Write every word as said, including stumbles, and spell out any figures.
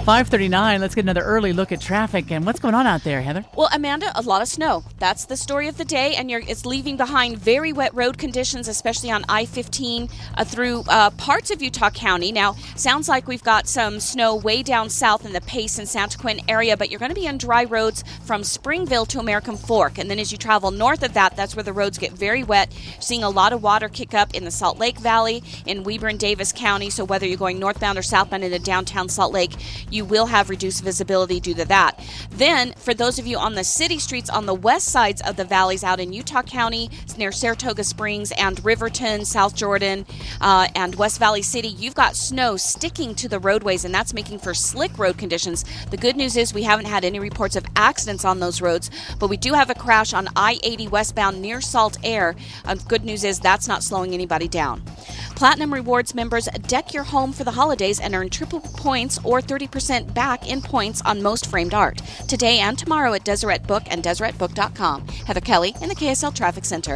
five thirty-nine, let's get another early look at traffic. And what's going on out there, Heather? Well, Amanda, a lot of snow. That's the story of the day, and you're, it's leaving behind very wet road conditions, especially on I fifteen uh, through uh, parts of Utah County. Now, sounds like we've got some snow way down south in the Pace and Santa Quinn area, but you're going to be on dry roads from Springville to American Fork. And then as you travel north of that, that's where the roads get very wet. Seeing a lot of water kick up in the Salt Lake Valley, in Weber and Davis County. So whether you're going northbound or southbound into downtown Salt Lake, you will have reduced visibility due to that. Then, for those of you on the city streets on the west sides of the valleys out in Utah County, near Saratoga Springs and Riverton, South Jordan, uh, and West Valley City, you've got snow sticking to the roadways, and that's making for slick road conditions. The good news is we haven't had any reports of accidents on those roads, but we do have a crash on I eighty westbound near Salt Air. Uh, good news is that's not slowing anybody down. Platinum Rewards members deck your home for the holidays and earn triple points or thirty percent back in points on most framed art. Today and tomorrow at Deseret Book and Deseret Book dot com. Heather Kelly in the K S L Traffic Center.